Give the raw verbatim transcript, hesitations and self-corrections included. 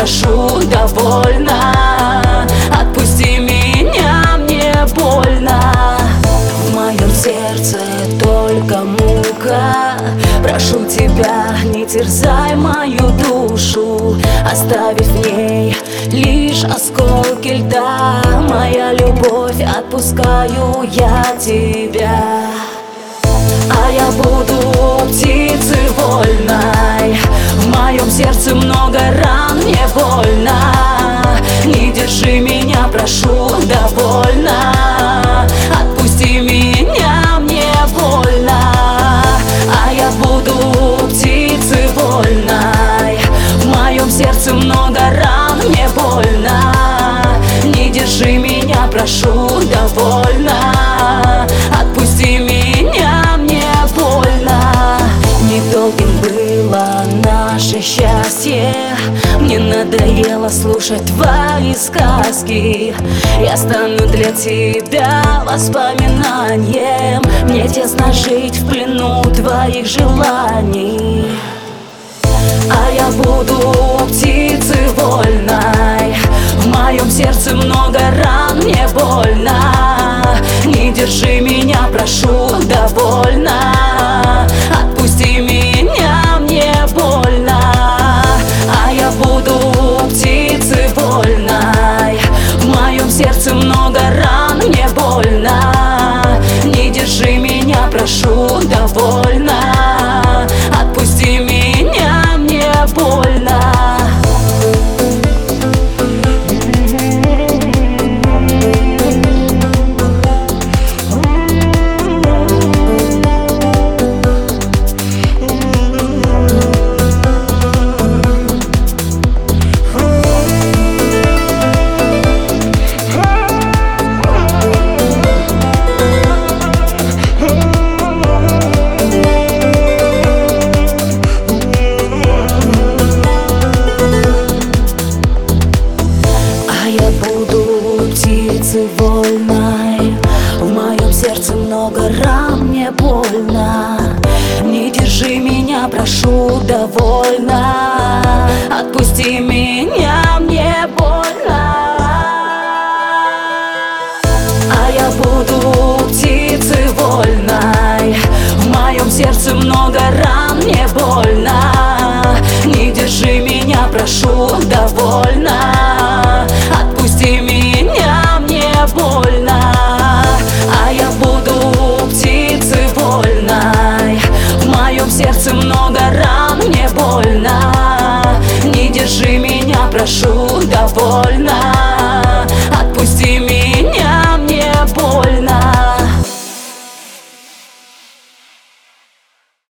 прошу, довольно. Отпусти меня, мне больно. В моем сердце только мука. Прошу тебя, не терзай мою душу, оставив в ней лишь осколки льда. Моя любовь, отпускаю я тебя. А я буду птицей вольной. В моем сердце много ран, мне больно. Не держи меня, прошу, довольно. Отпусти меня, мне больно. А я буду птицей вольной. В моем сердце много ран, мне больно. Не держи меня, прошу, довольно. Отпусти меня, мне больно. Недолгим было наше счастье. Мне надоело слушать твои сказки. Я стану для тебя воспоминанием. Мне тесно жить в плену твоих желаний. А я буду птицей вольной. В моем сердце много ран, мне больно. Не держи меня, прошу, довольно. Отпусти меня, мне больно. А я буду птицей вольной. В моем сердце много ран, мне больно. Не держи меня, прошу, довольно. Отпусти меня, мне больно. Птицей вольной. В моем сердце много ран, мне больно. Не держи меня, прошу, довольно. Отпусти меня, мне больно. А я буду птицей вольной. В моем сердце много ран, мне больно. Не держи меня, прошу, довольно. Отпусти меня, мне больно. А я буду птицей вольной. В моем сердце много ран, мне больно. Не держи меня, прошу, довольно.